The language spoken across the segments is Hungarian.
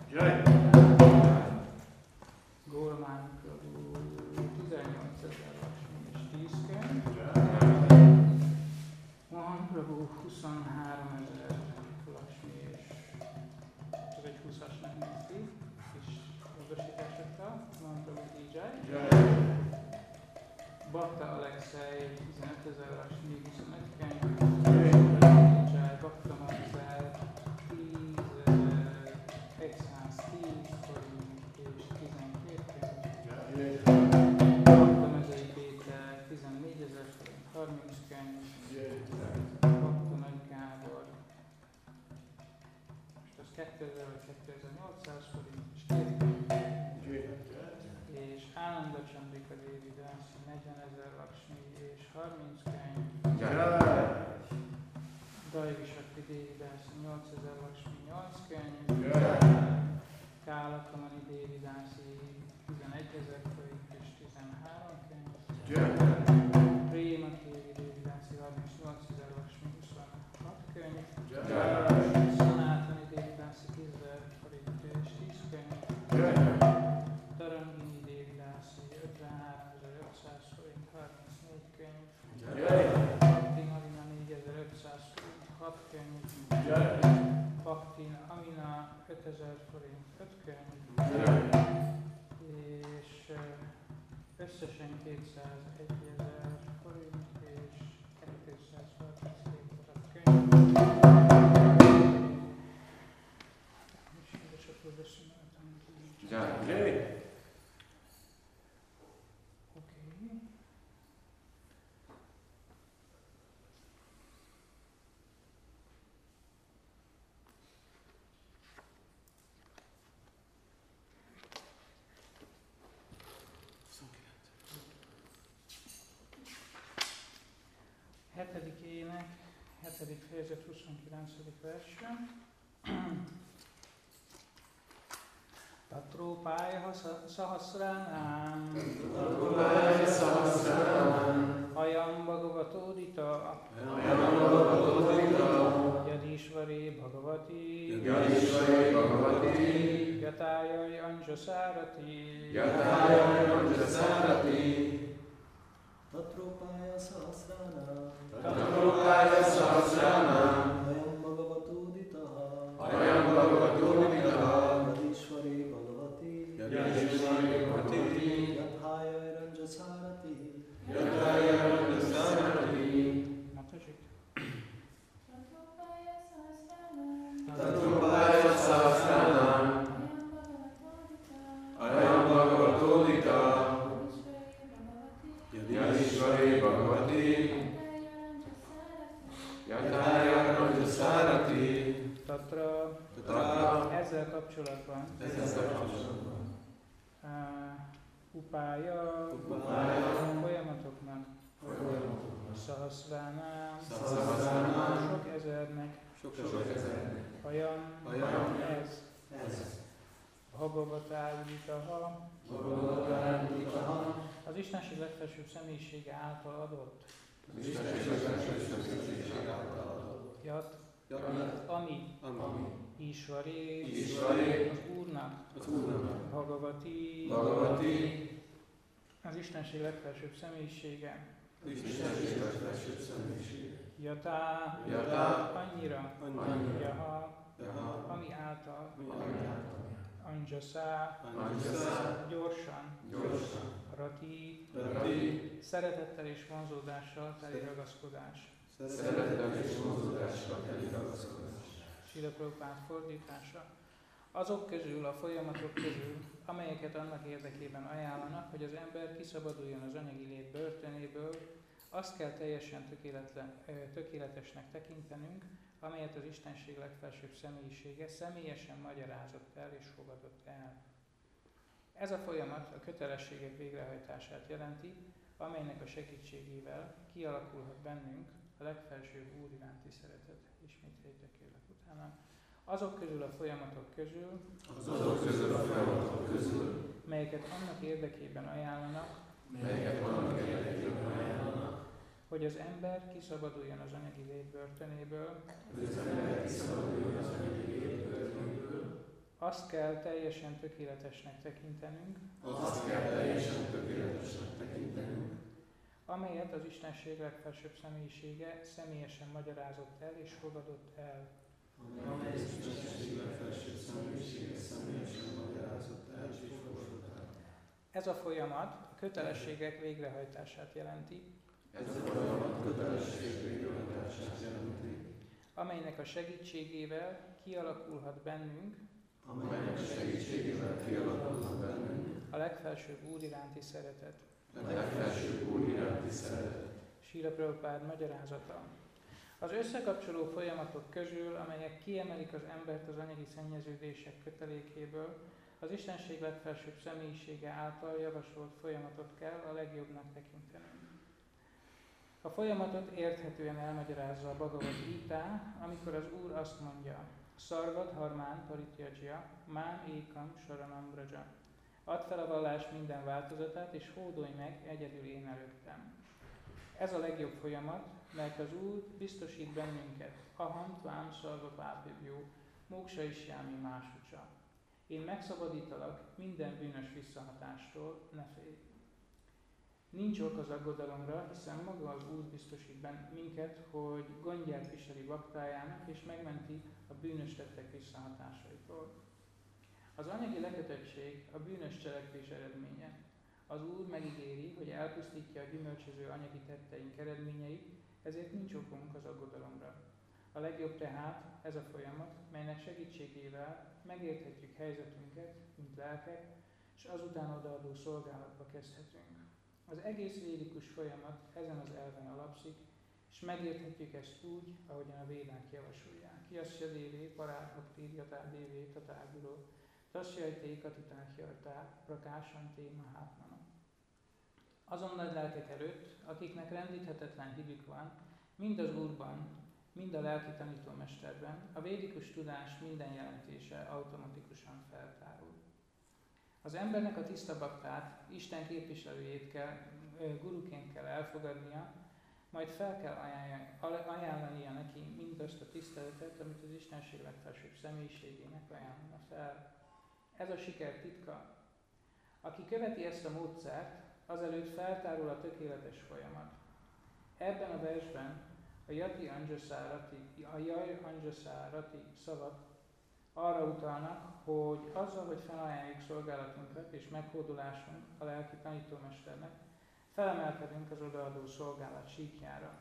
Jaj! Golmány Prabhu 18 000 laksmi és 10 könyv. Mohan Prabhu 23 000 laksmi és csak egy 20-as nem néz ki, kis módosításokkal. Mohan Prabhu DJ. Bhakta Alexei 15 000 laksmi 25 könyv. DJ Bhakta Marcel 10.110 forint és 12 könyv. Bhakta Mezei Péter 14 000 forint 30 könyv. Bhakta Nagy Gábor, most az 2000 vagy 2800 forint és 2 könyv. És Ananda Chandrika Devi Dasi 40 000 laksmi és 30 könyv. Daivi Shakti Devi Dasi 8 000 laksmi 8 könyv. Kála Kamani Devi Dasi 11 000 forint és 13 könyv. Préma Devi Devi Dasi 38 000 laksmi 26 könyv. Sanátani Devi Dasi 10 000 forint és 10 könyv. Tarangini Devi Dasi 53 500 forint 34 könyv. Bhakti Marina 4500 forint 6 könyv. Bhakti Amina 5000 forint 5 könyv. És összesen 201 000 forint és 237 darab könyv. És édesapja beszéltem. Oké. Hetedik ének, 7. fejezet 29. versre. Tatrópája szahaszránám Ayam Bhagavatódita Yadishvari Bhagavati Yatayai Anjasarati Tatropája Sahasranam Ayam Bhagavatódita Yadishvari Bhagavati Yathaya Ranjasarati Matazik. Tatropája Sahasranam Ayam Bhagavatódita Yadishvari Bhagavati Yathaya Ranjasarati Tatra ezzel kapcsolatban upája folyamatoknak szahaszránám sok ezernek Ayam ez Bhagavatájitaha az Istenség legfelsőbb személyisége által adott Jat ami Isvari az Úrnak Bhagavati az Istenség legfelsőbb személyisége Yatá annyira Jaha ami által Anjasa gyorsan Rati szeretettel és vonzódással teli ragaszkodás Srila Prabhupád fordítása. Azok közül, a folyamatok közül, amelyeket annak érdekében ajánlanak, hogy az ember kiszabaduljon az anyagi lét börtönéből, azt kell teljesen tökéletesnek tekintenünk, amelyet az Istenség legfelsőbb személyisége személyesen magyarázott el és fogadott el. Ez a folyamat a kötelességek végrehajtását jelenti, amelynek a segítségével kialakulhat bennünk a legfelsőbb Úr iránti szeretet. Ismételjétek kérlek utána. Azok közül a folyamatok közül, melyeket annak érdekében ajánlanak, hogy az ember kiszabaduljon az anyagi lét börtönéből, Azt kell teljesen tökéletesnek tekintenünk, amelyet az Istenség legfelsőbb személyisége személyesen magyarázott el és fogadott el. Ez a folyamat a kötelességek végrehajtását jelenti, amelynek a segítségével kialakulhat bennünk a legfelsőbb Úr iránti szeretet. Srila Prabhupád magyarázata. Az összekapcsoló folyamatok közül, amelyek kiemelik az embert az anyagi szennyeződések kötelékéből, az Istenség legfelsőbb személyisége által javasolt folyamatot kell a legjobbnak tekintenünk. A folyamatot érthetően elmagyarázza a Bhagavad Gita, amikor az Úr azt mondja: Sarvat harmán parityajya, mám ékam saranam vraja. Add fel a vallás minden változatát, és hódolj meg egyedül én előttem. Ez a legjobb folyamat, mert az Úr biztosít bennünket. Aham tvám sarva pápibjó, móksa is jámi másucsa. Én megszabadítalak minden bűnös visszahatástól, ne félj. Nincs ok az aggodalomra, hiszen maga az Úr biztosít minket, hogy gondját viseli baktájának, és megmenti a bűnös tettek visszahatásaitól. Az anyagi lekötöttség a bűnös cselekvés eredménye. Az Úr megígéri, hogy elpusztítja a gyümölcsöző anyagi tetteink eredményeit, ezért nincs okunk az aggodalomra. A legjobb tehát ez a folyamat, melynek segítségével megérthetjük helyzetünket, mint lelkek, és azután odaadó szolgálatba kezdhetünk. Az egész védikus folyamat ezen az elven alapszik, és megérthetjük ezt úgy, ahogyan a védák javasolják. Yasya dévé, parátbhakti, jatá dévé, tatáguró, tasyajté, katitáhyartá, prakásanté, mahátmana. Azon nagy lelkek előtt, akiknek rendíthetetlen hitük van, mind az Úrban, mind a lelki tanítómesterben, a védikus tudás minden jelentése automatikusan feltárul. Az embernek a tiszta baktát, Isten képviselőjét kell, guruként kell elfogadnia, majd fel kell ajánlania neki mindazt a tiszteletet, amit az Istenség legfelsőbb személyiségének ajánlana fel. Ez a siker titka. Aki követi ezt a módszert, azelőtt feltárul a tökéletes folyamat. Ebben a versben a Jai Anjasárati szavak arra utalnak, hogy azzal, hogy felajánljuk szolgálatunkat és meghódolásunk a lelki tanítómesternek, felemelkedünk az odaadó szolgálat síkjára.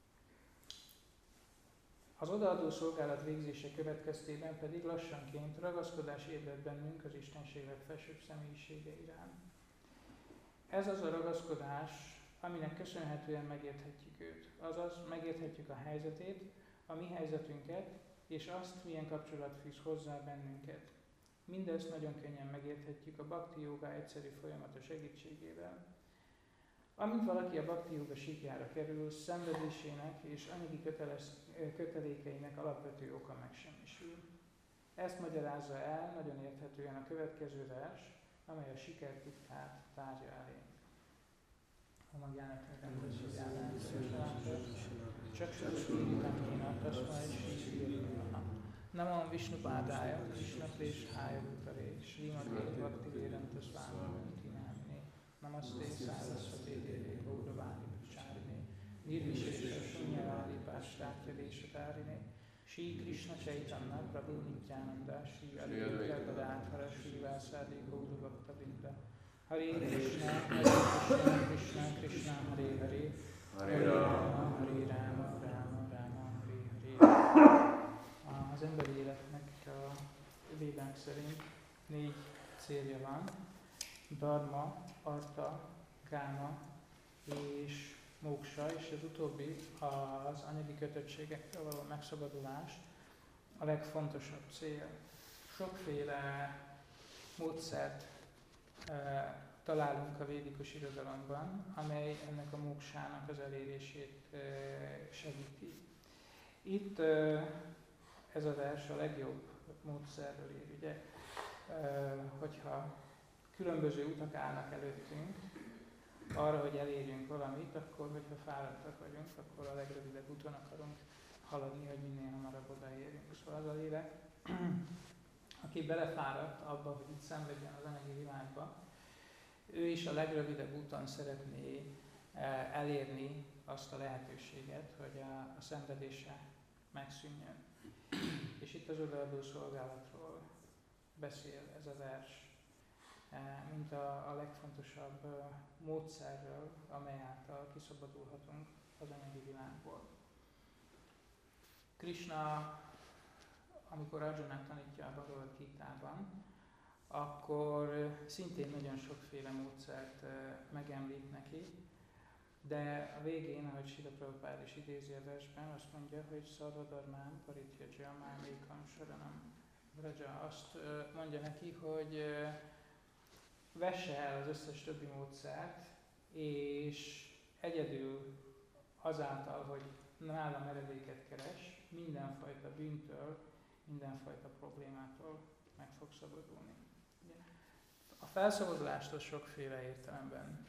Az odaadó szolgálat végzése következtében pedig lassanként ragaszkodás ébred bennünk az Istenség legfelsőbb személyisége iránt. Ez az a ragaszkodás, aminek köszönhetően megérthetjük őt, azaz megérthetjük a helyzetét, a mi helyzetünket, és azt, milyen kapcsolat fűz hozzá bennünket. Mindezt nagyon könnyen megérthetjük a Bhakti Yoga egyszerű folyamata segítségével. Amint valaki a Bhakti Yoga síkjára kerül, szenvedésének és anyagi kötelékeinek alapvető oka megsemmisül. Ezt magyarázza el nagyon érthetően a következő vers, amely a sikertitkát tárja elé. Namam Vishnupádája, Krishna Kléshája Bhutare, Srimati Bhakti Vedanta Swami Tinamine, Namaste Saraswati Devi Gauravani Pracharine, Nirvishesha Shunyavadi Pástátya Deshatárine, Shri Krishna Chaitanya Prabhu Nityananda, Shri Advaita Gadadhara Srivasadi Gauravakta Vrinda, Hare Krishna, Hare Krishna, Krishna Krishna, Hare Hare, Hare Rama, Hare Rama, Rama Rama, Hare Hare. Az emberi életnek a védánk szerint 4 célja van: dharma, artha, káma és móksa, és az utóbbi az anyagi kötöttségektől való megszabadulás a legfontosabb cél. Sokféle módszert találunk a védikus irodalomban, amely ennek a móksának az elérését segíti. Itt ez a vers a legjobb módszerről ér, ugye? Hogyha különböző utak állnak előttünk, arra, hogy elérjünk valamit, akkor, hogyha fáradtak vagyunk, akkor a legrövidebb úton akarunk haladni, hogy minél hamarabb odaérjünk. Szóval az a lélek, aki belefáradt abba, hogy itt szenvedjen az anyagi világba, ő is a legrövidebb úton szeretné elérni azt a lehetőséget, hogy a szenvedése megszűnjön. És itt az odaadó szolgálatról beszél ez a vers, mint a legfontosabb módszerről, amely által kiszabadulhatunk az anyagi világból. Krishna, amikor Arjunát tanítja a Bhagavad Gitában, akkor szintén nagyon sokféle módszert megemlít neki, de a végén, ahogy Srila Prabhupád is idézi a versben, azt mondja, hogy Sarva dharmán parityaja mámékam saranam vraja. Azt mondja neki, hogy vesse el az összes többi módszert, és egyedül azáltal, hogy nálam eredéket keres, mindenfajta bűntől, mindenfajta problémától meg fog szabadulni. A felszabadulást sokféle értelemben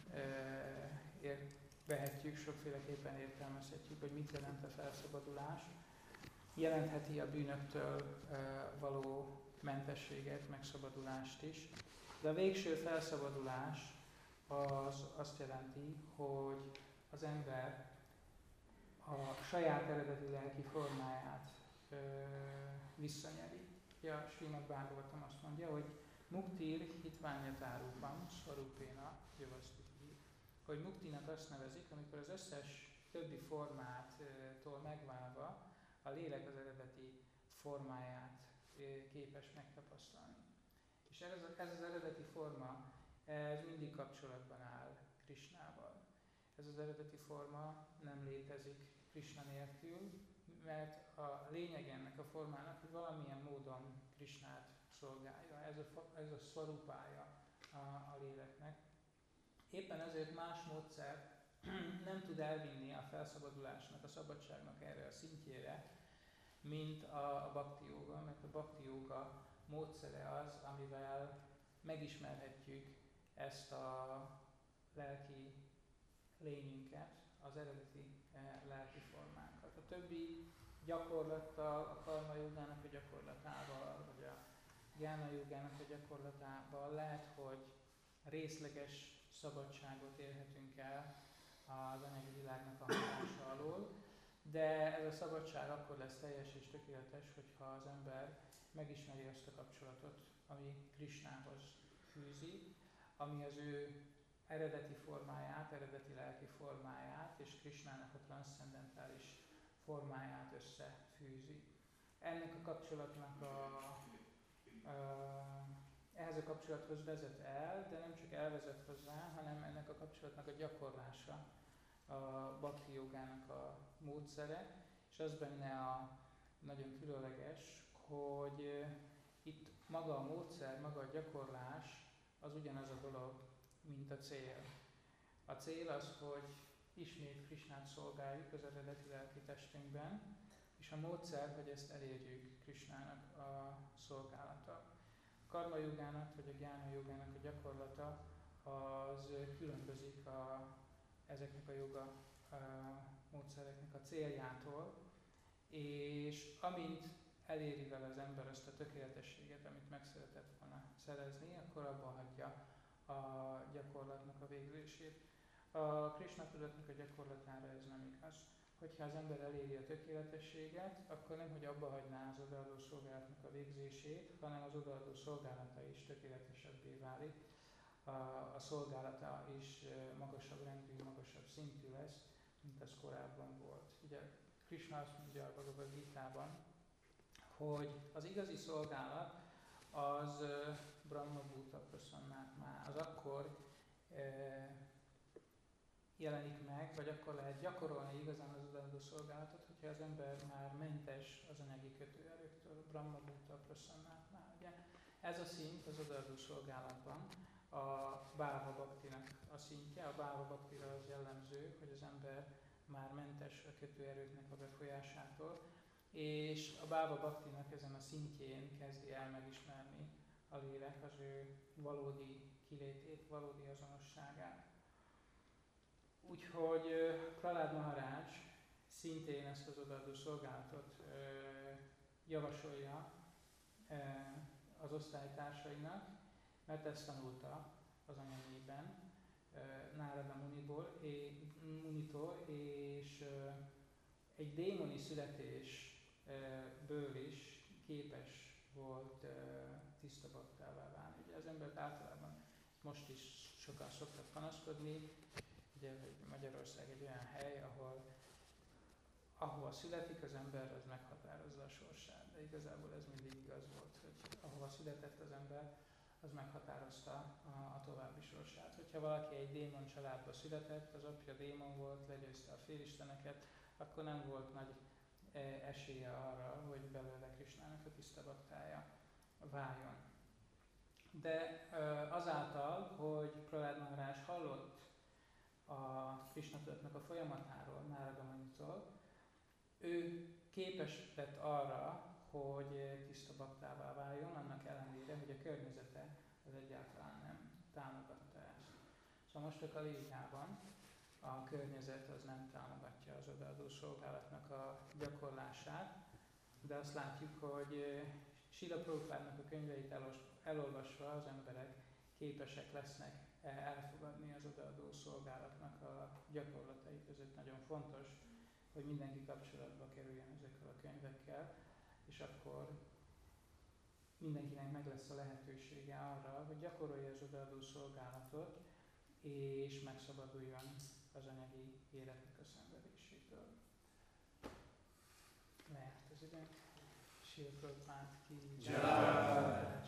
vehetjük, sokféleképpen értelmezhetjük, hogy mit jelent a felszabadulás. Jelentheti a bűnöktől való mentességet, megszabadulást is. De a végső felszabadulás az azt jelenti, hogy az ember a saját eredeti lelki formáját visszanyeri. Ja, Srimad Bhagavatam azt mondja, hogy Muktir hitványatárupam svarupéna javasztiti, hogy muktinak azt nevezik, amikor az összes többi formától megválva a lélek az eredeti formáját képes megtapasztalni. És ez az eredeti forma, ez mindig kapcsolatban áll Krishnával. Ez az eredeti forma nem létezik Krishna nélkül, mert a lényeg ennek a formának, hogy valamilyen módon Krishnát szolgálja. Ez a szvarupája a léleknek. Éppen ezért más módszer nem tud elvinni a felszabadulásnak, a szabadságnak erre a szintjére, mint a bhakti jóga, mert a bhakti jóga módszere az, amivel megismerhetjük ezt a lelki lényünket, az eredeti lelki formánkat. A többi gyakorlattal, a karma jogának a gyakorlatával, vagy a gyána jogának a gyakorlatával lehet, hogy részleges szabadságot érhetünk el az anyagi világnak a hatása alól, de ez a szabadság akkor lesz teljes és tökéletes, hogyha az ember megismeri azt a kapcsolatot, ami Krishnához fűzi, ami az ő eredeti formáját, eredeti lelki formáját és Krishnának a transzcendentális formáját összefűzi. Ennek a kapcsolatnak ehhez a kapcsolathoz vezet el, de nem csak elvezet hozzá, hanem ennek a kapcsolatnak a gyakorlása a bhakti jogának a módszere, és az benne a nagyon különleges, hogy itt maga a módszer, maga a gyakorlás az ugyanaz a dolog, mint a cél. A cél az, hogy ismét Krishnát szolgáljuk az eredeti lelki testünkben, és a módszer, hogy ezt elérjük Krishnának a szolgálata. A karma jogának vagy a gyána jogának a gyakorlata az különbözik ezeknek a joga módszereknek a céljától, és amint eléri vele az ember azt a tökéletességet, amit meg szeretett volna szerezni, akkor abba hagyja a gyakorlatnak a végzését. A Krishna tudatnak a gyakorlatára ez nem igaz. Hogyha az ember eléri a tökéletességet, akkor nem, hogy abba hagyná az odaadó szolgálatnak a végzését, hanem az odaadó szolgálata is tökéletesebbé válik. A szolgálata is magasabb rendű, magasabb szintű lesz, mint az korábban volt. Ugye Krishna azt mondja a Bhagavad Gitában, hogy az igazi szolgálat az Brahma Bhuta Prasannátmá, az akkor jelenik meg, vagy akkor lehet gyakorolni igazán az odaadó szolgálatot, hogyha az ember már mentes az anyagi kötőerőktől, Brahma Bhuta Prasannátmá. Ugye? Ez a szint az odaadó szolgálatban a Bhava Bhaktinak a szintje. A Bhava Bhaktira az jellemző, hogy az ember már mentes a kötőerőknek a befolyásától, és a Bhava Bhaktinak ezen a szintjén kezdi el megismerni a lélek az ő valódi kilétét, valódi azonosságát. Úgyhogy Prahlad Maharaj szintén ezt az odaadó szolgálatot javasolja az osztálytársainak, mert ezt tanulta az anyanyében Nárada Munitól, és egy démoni születésből is képes volt tiszta baktává válni. Ugye az embert általában most is sokan szoktak panaszkodni, ugye Magyarország egy olyan hely, ahova születik az ember, az meghatározza a sorsát. De igazából ez mindig igaz volt, hogy ahova született az ember, az meghatározta a további sorsát. Hogyha valaki egy démon családba született, az apja démon volt, legyőzte a félisteneket, akkor nem volt nagy esélye arra, hogy belőle Krisnának a tiszta baktája váljon. De azáltal, hogy Prahlad Maharaj hallott a Krisna tudatnak a folyamatáról, Nárada Munitól, ő képes lett arra, hogy tiszta baktává váljon, annak ellenére, hogy a környezete az egyáltalán nem támogatta ezt. Szóval most a Kali Yugában a környezet az nem támogatja az odaadó szolgálatnak a gyakorlását, de azt látjuk, hogy Srila Prabhupádnak a könyveit elolvasva az emberek képesek lesznek elfogadni az odaadó szolgálatnak a gyakorlatai között. Nagyon fontos, hogy mindenki kapcsolatba kerüljön ezekkel a könyvekkel, és akkor mindenkinek meg lesz a lehetősége arra, hogy gyakorolja az odaadó szolgálatot, és megszabaduljon az anyagi életnek a szenvedésétől. Lejárt az időnk. Srila Prabhupád ki.